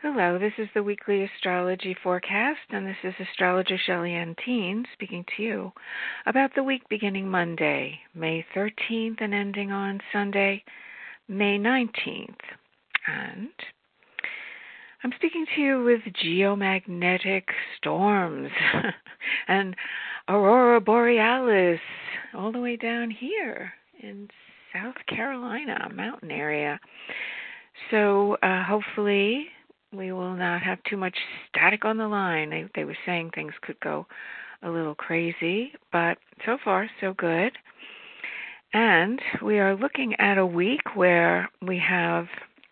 Hello, this is the weekly astrology forecast, and this is astrologer Shelley Ann Teen speaking to you about the week beginning Monday, May 13th, and ending on Sunday, May 19th. And I'm speaking to you with geomagnetic storms and aurora borealis all the way down here in South Carolina, mountain area. So hopefully we will not have too much static on the line. They were saying things could go a little crazy, but so far so good. And we are looking at a week where we have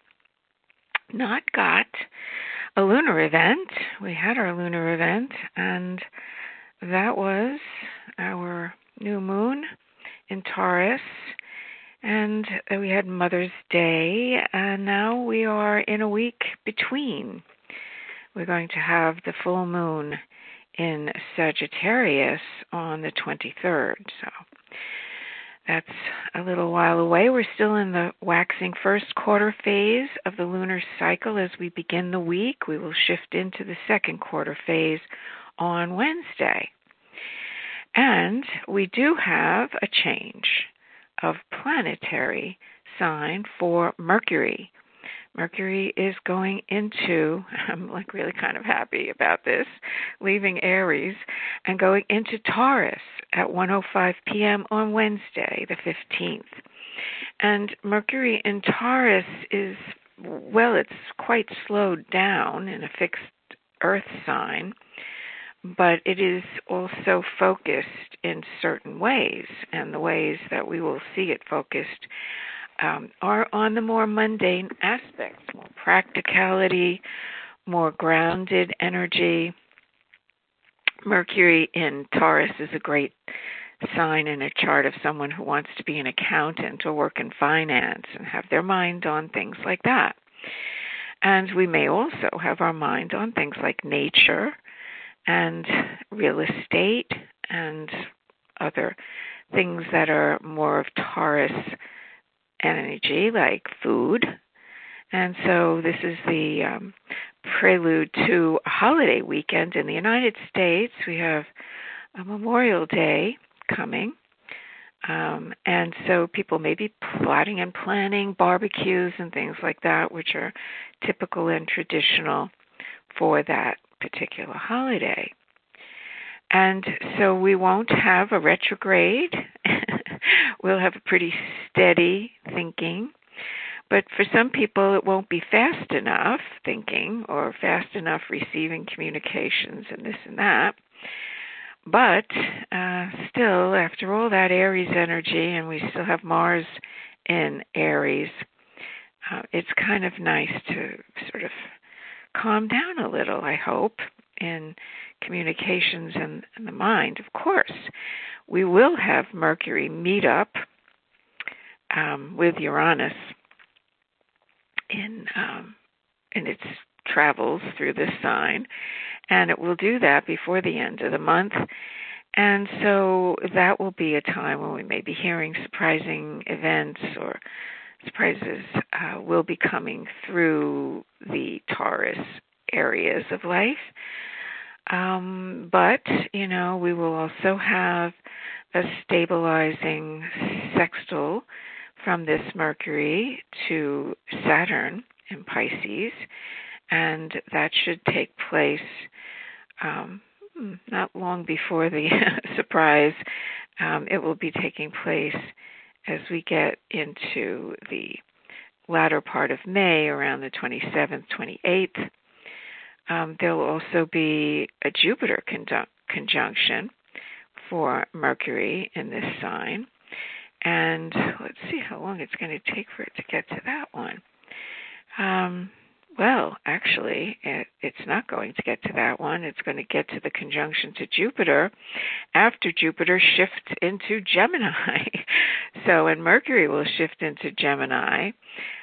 not got a lunar event. We had our lunar event, and that was our new moon in Taurus. And we had Mother's Day, and now we are in a week between. We're going to have the full moon in Sagittarius on the 23rd. So that's a little while away. We're still in the waxing first quarter phase of the lunar cycle. As we begin the week, we will shift into the second quarter phase on Wednesday. And we do have a change of planetary sign for Mercury. Mercury is going into, I'm really kind of happy about this, leaving Aries and going into Taurus at 1:05 p.m. on Wednesday, the 15th. And Mercury in Taurus is, it's quite slowed down in a fixed earth sign, but it is also focused in certain ways, and the ways that we will see it focused are on the more mundane aspects, more practicality, more grounded energy. Mercury in Taurus is a great sign in a chart of someone who wants to be an accountant or work in finance and have their mind on things like that. And we may also have our mind on things like nature and real estate and other things that are more of Taurus energy, like food. And so this is the prelude to a holiday weekend in the United States. We have a Memorial Day coming. And so people may be plotting and planning barbecues and things like that, which are typical and traditional for that particular holiday. And so we won't have a retrograde. We'll have a pretty steady thinking. But for some people, it won't be fast enough thinking or fast enough receiving communications and this and that. But still, after all that Aries energy, and we still have Mars in Aries, it's kind of nice to sort of calm down a little, I hope, in communications and the mind. Of course, we will have Mercury meet up with Uranus in its travels through this sign, and it will do that before the end of the month. And so that will be a time when we may be hearing surprising events, or surprises will be coming through the Taurus areas of life. But, we will also have a stabilizing sextile from this Mercury to Saturn in Pisces, and that should take place not long before the surprise. It will be taking place as we get into the latter part of May, around the 27th, 28th. There will also be a Jupiter conjunction for Mercury in this sign. And let's see how long it's going to take for it to get to that one. Actually, it's not going to get to that one. It's going to get to the conjunction to Jupiter after Jupiter shifts into Gemini. And Mercury will shift into Gemini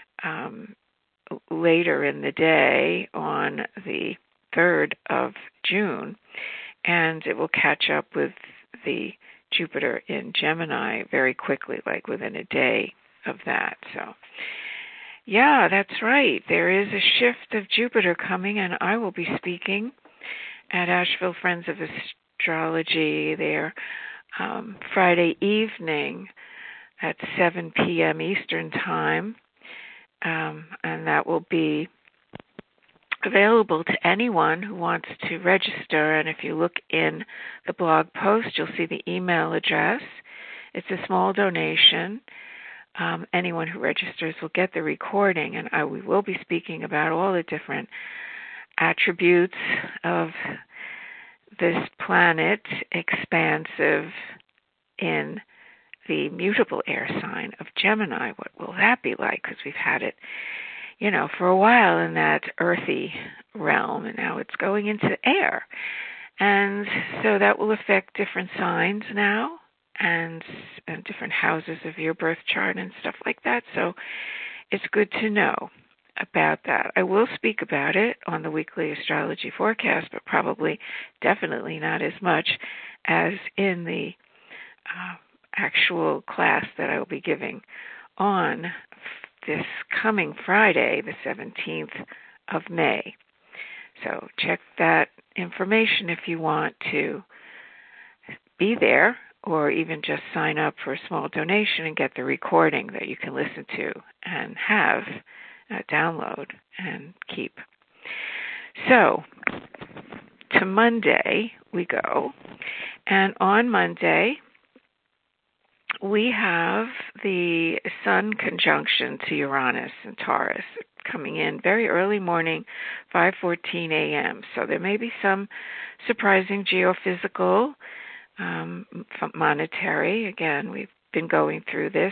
later in the day on the 3rd of June, and it will catch up with the Jupiter in Gemini very quickly, like within a day of that. So Yeah, that's right. There is a shift of Jupiter coming, and I will be speaking at Asheville Friends of Astrology there Friday evening at 7 p.m. Eastern Time, and that will be available to anyone who wants to register. And if you look in the blog post, you'll see the email address. It's a small donation. Anyone who registers will get the recording, and we will be speaking about all the different attributes of this planet, expansive in the mutable air sign of Gemini. What will that be like? Because we've had it, for a while in that earthy realm, and now it's going into air. And so that will affect different signs now and different houses of your birth chart and stuff like that. So it's good to know about that. I will speak about it on the weekly astrology forecast, but definitely not as much as in the actual class that I will be giving on this coming Friday, the 17th of May. So check that information if you want to be there, or even just sign up for a small donation and get the recording that you can listen to and have download and keep. So to Monday we go, and on Monday we have the Sun conjunction to Uranus and Taurus coming in very early morning, 5:14 a.m. So there may be some surprising geophysical, monetary. Again, we've been going through this.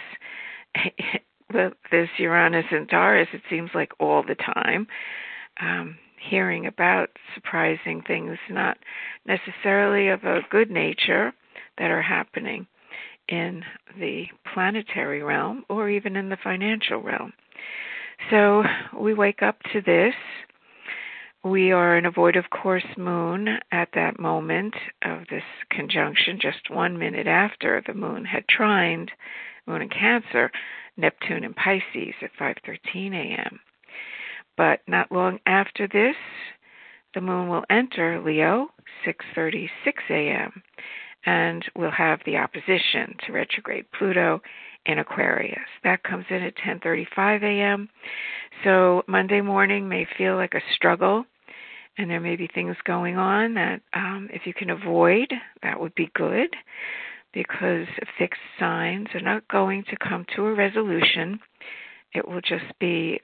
This Uranus and Taurus, it seems like all the time, hearing about surprising things, not necessarily of a good nature, that are happening in the planetary realm or even in the financial realm. So we wake up to this. We are in a void of course moon at that moment of this conjunction, just 1 minute after the moon had trined, moon in Cancer, Neptune in Pisces at 5:13 a.m. But not long after this, the moon will enter Leo, 6:36 a.m., and we'll have the opposition to retrograde Pluto in Aquarius. That comes in at 10:35 a.m. So Monday morning may feel like a struggle, and there may be things going on that if you can avoid, that would be good, because fixed signs are not going to come to a resolution. It will just be,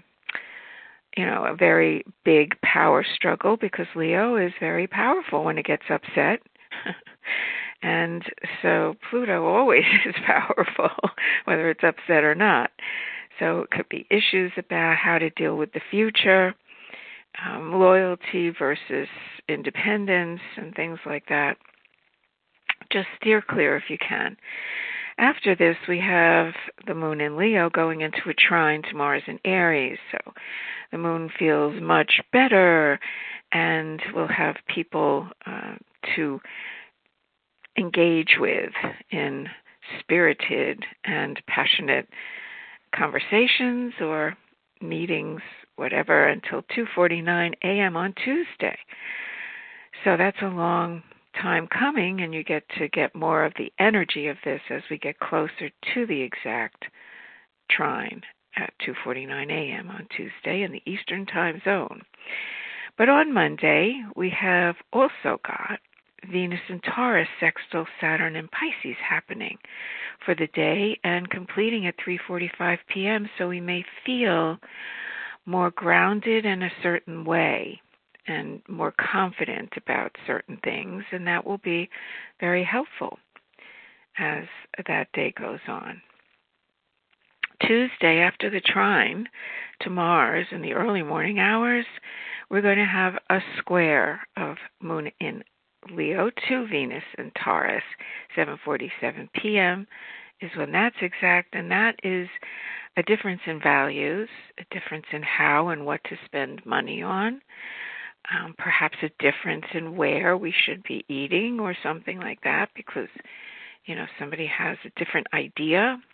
a very big power struggle, because Leo is very powerful when it gets upset. And so Pluto always is powerful, whether it's upset or not. So it could be issues about how to deal with the future, loyalty versus independence, and things like that. Just steer clear if you can. After this, we have the moon in Leo going into a trine to Mars in Aries. So the moon feels much better, and we'll have people to engage with in spirited and passionate conversations or meetings, whatever, until 2:49 a.m. on Tuesday. So that's a long time coming, and you get to get more of the energy of this as we get closer to the exact trine at 2:49 a.m. on Tuesday in the Eastern Time Zone. But on Monday, we have also got Venus in Taurus sextile Saturn in Pisces happening for the day and completing at 3:45 p.m., so we may feel more grounded in a certain way and more confident about certain things, and that will be very helpful as that day goes on. Tuesday, after the trine to Mars in the early morning hours, we're going to have a square of moon in Leo to Venus in Taurus. 7:47 p.m. is when that's exact, and that is a difference in values, a difference in how and what to spend money on, perhaps a difference in where we should be eating or something like that, because, somebody has a different idea.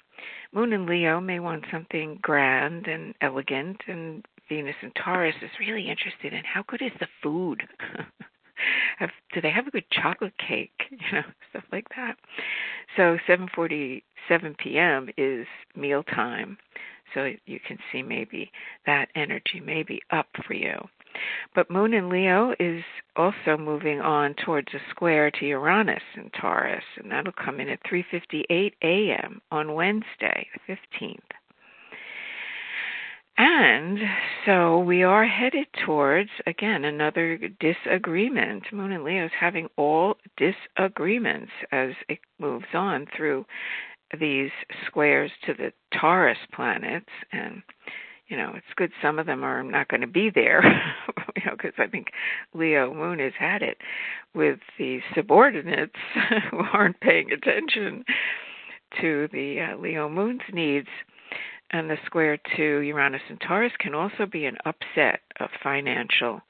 Moon in Leo may want something grand and elegant, and Venus in Taurus is really interested in how good is the food. Do they have a good chocolate cake? Stuff like that. So 7:47 p.m. is mealtime. So you can see maybe that energy may be up for you. But Moon in Leo is also moving on towards a square to Uranus in Taurus, and that'll come in at 3:58 a.m. on Wednesday, the 15th. And so we are headed towards, again, another disagreement. Moon in Leo is having all disagreements as it moves on through these squares to the Taurus planets. And, it's good some of them are not going to be there, because I think Leo Moon has had it with the subordinates who aren't paying attention to the Leo Moon's needs. And the square to Uranus and Taurus can also be an upset of financial,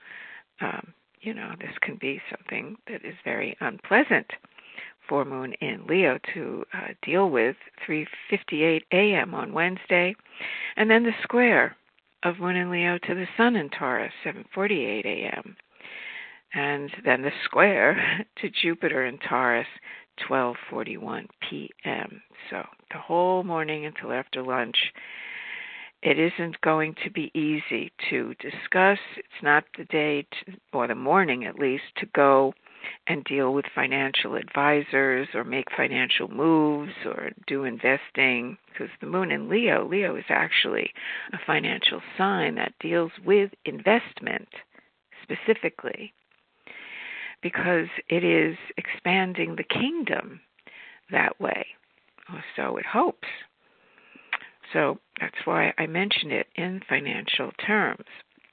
this can be something that is very unpleasant for Moon in Leo to deal with, 3:58 a.m. on Wednesday. And then the square of Moon in Leo to the Sun in Taurus, 7:48 a.m. And then the square to Jupiter in Taurus, 12:41 p.m. So the whole morning until after lunch, it isn't going to be easy to discuss. It's not the day, or the morning at least, to go and deal with financial advisors or make financial moves or do investing, because the Moon in Leo is actually a financial sign that deals with investment specifically, because it is expanding the kingdom that way, or so it hopes. So that's why I mention it in financial terms.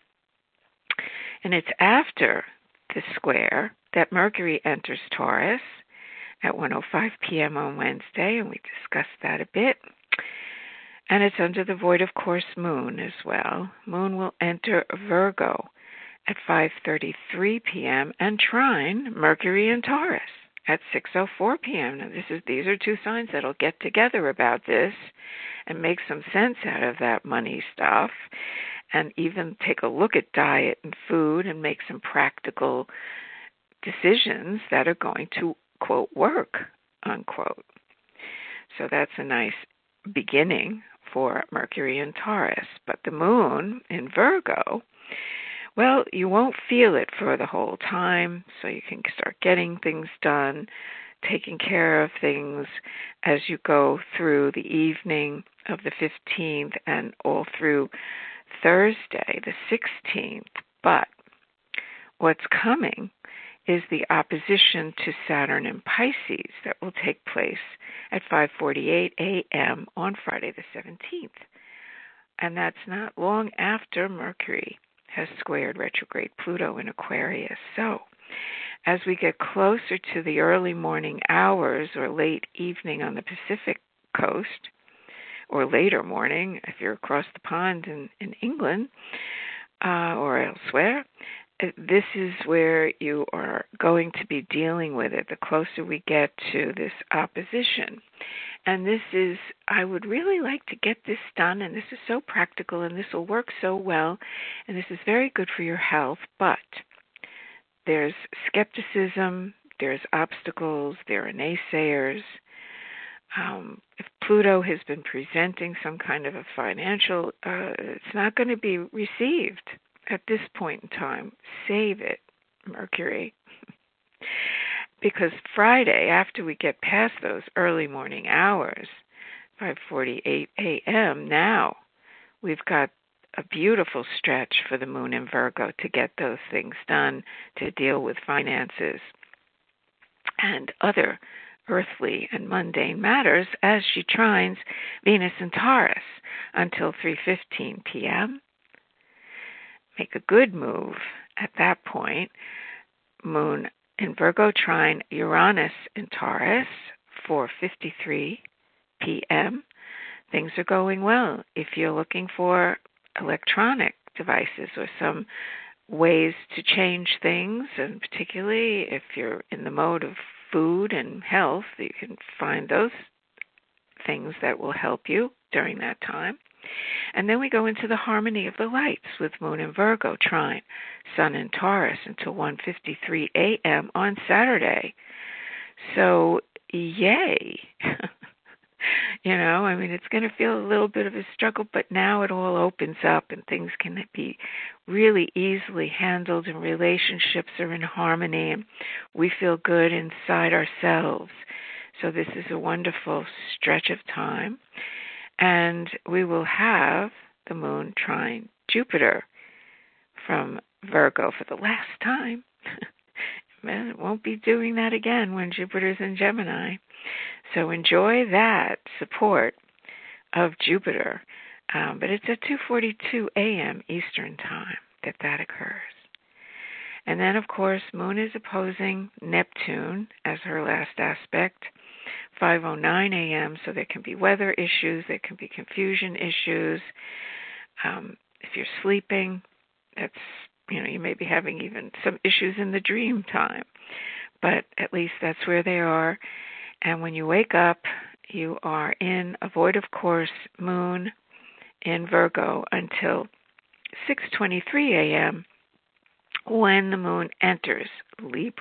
And it's after the square that Mercury enters Taurus at 1:05 p.m. on Wednesday, and we discussed that a bit. And it's under the void of course Moon as well. Moon will enter Virgo at 5:33 p.m. and trine Mercury in Taurus at 6:04 p.m. Now these are two signs that'll get together about this and make some sense out of that money stuff, and even take a look at diet and food and make some practical decisions that are going to, quote, work, unquote. So that's a nice beginning for Mercury in Taurus. But the Moon in Virgo, well, you won't feel it for the whole time, so you can start getting things done, taking care of things as you go through the evening of the 15th and all through Thursday, the 16th. But what's coming is the opposition to Saturn in Pisces that will take place at 5:48 a.m. on Friday the 17th. And that's not long after Mercury has squared retrograde Pluto in Aquarius. So as we get closer to the early morning hours or late evening on the Pacific coast, or later morning if you're across the pond in England or elsewhere, this is where you are going to be dealing with it the closer we get to this opposition. And this is, I would really like to get this done, and this is so practical, and this will work so well, and this is very good for your health, but there's skepticism, there's obstacles, there are naysayers. If Pluto has been presenting some kind of a financial, it's not going to be received at this point in time. Save it, Mercury. Because Friday, after we get past those early morning hours, 5:48 a.m., now we've got a beautiful stretch for the Moon in Virgo to get those things done, to deal with finances and other earthly and mundane matters as she trines Venus in Taurus until 3:15 p.m. Make a good move at that point. Moon in Virgo trine Uranus in Taurus, 4:53 p.m. Things are going well. If you're looking for electronic devices or some ways to change things, and particularly if you're in the mode of food and health, you can find those things that will help you during that time. And then we go into the harmony of the lights with Moon in Virgo trine Sun in Taurus until 1:53 a.m. on Saturday. So, yay. It's going to feel a little bit of a struggle, but now it all opens up and things can be really easily handled and relationships are in harmony and we feel good inside ourselves. So this is a wonderful stretch of time. And we will have the Moon trine Jupiter from Virgo for the last time. It won't be doing that again when Jupiter's in Gemini. So enjoy that support of Jupiter. But it's at 2:42 a.m. Eastern Time that occurs. And then, of course, Moon is opposing Neptune as her last aspect, 5:09 a.m., so there can be weather issues, there can be confusion issues. If you're sleeping, you may be having even some issues in the dream time, but at least that's where they are. And when you wake up, you are in a void of course Moon in Virgo until 6:23 a.m. when the Moon enters Libra.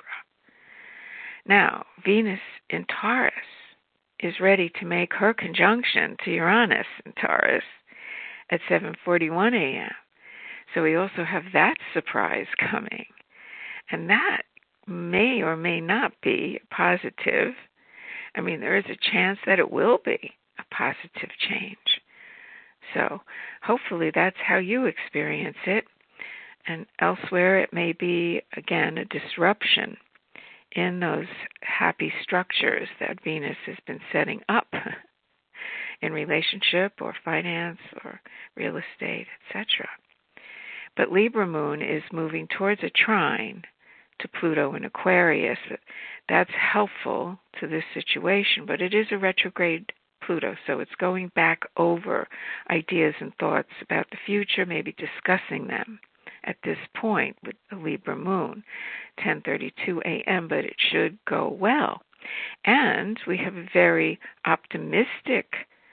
Now, Venus in Taurus is ready to make her conjunction to Uranus in Taurus at 7:41 a.m. So we also have that surprise coming. And that may or may not be positive. There is a chance that it will be a positive change. So hopefully that's how you experience it. And elsewhere it may be, again, a disruption in those happy structures that Venus has been setting up in relationship or finance or real estate, etc. But Libra Moon is moving towards a trine to Pluto in Aquarius. That's helpful to this situation, but it is a retrograde Pluto, so it's going back over ideas and thoughts about the future, maybe discussing them at this point with the Libra Moon, 10:32 a.m., but it should go well. And we have a very optimistic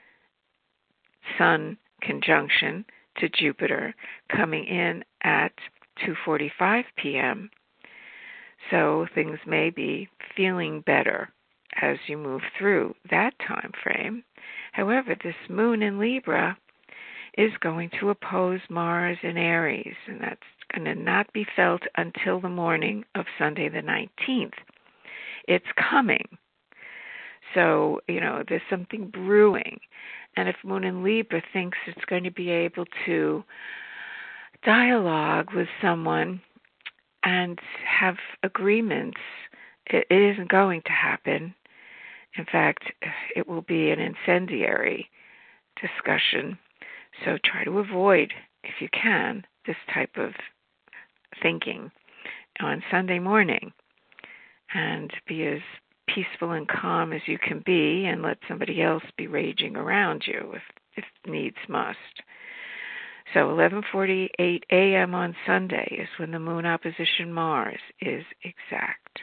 Sun conjunction to Jupiter coming in at 2:45 p.m., so things may be feeling better as you move through that time frame. However, this Moon in Libra is going to oppose Mars in Aries, and that's going to not be felt until the morning of Sunday the 19th. It's coming. So, there's something brewing. And if Moon in Libra thinks it's going to be able to dialogue with someone and have agreements, it isn't going to happen. In fact, it will be an incendiary discussion. So try to avoid, if you can, this type of thinking on Sunday morning and be as peaceful and calm as you can be and let somebody else be raging around you if needs must. So 11:48 a.m. on Sunday is when the Moon opposition Mars is exact.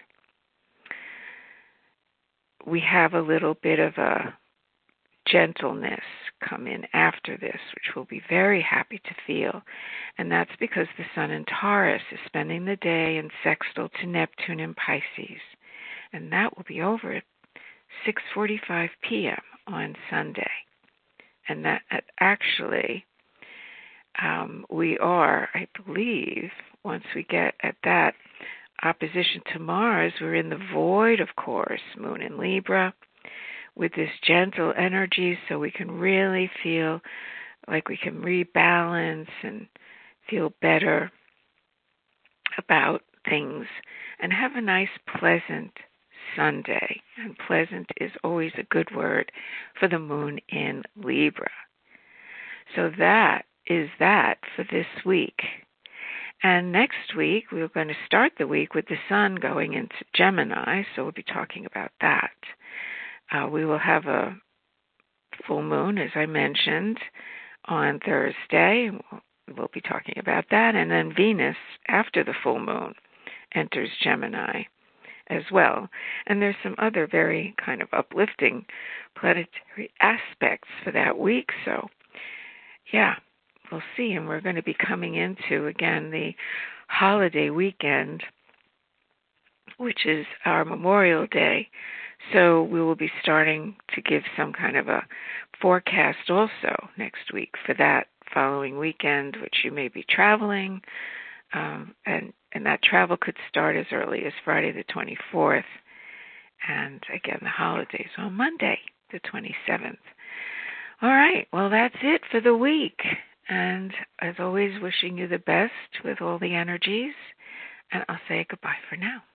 We have a little bit of a gentleness come in after this, which we'll be very happy to feel. And that's because the Sun in Taurus is spending the day in sextile to Neptune in Pisces. And that will be over at 6:45 p.m. on Sunday. And that actually, we are, I believe, once we get at that opposition to Mars, we're in the void, of course, Moon in Libra, with this gentle energy, so we can really feel like we can rebalance and feel better about things and have a nice, pleasant Sunday. And pleasant is always a good word for the Moon in Libra. So that is that for this week. And next week, we're going to start the week with the Sun going into Gemini, so we'll be talking about that. We will have a full moon, as I mentioned, on Thursday. We'll be talking about that. And then Venus, after the full moon, enters Gemini as well. And there's some other very kind of uplifting planetary aspects for that week. So, yeah, we'll see. And we're going to be coming into, again, the holiday weekend, which is our Memorial Day. So we will be starting to give some kind of a forecast also next week for that following weekend, which you may be traveling. And that travel could start as early as Friday the 24th. And again, the holidays on Monday, the 27th. All right, well, that's it for the week. And as always, wishing you the best with all the energies. And I'll say goodbye for now.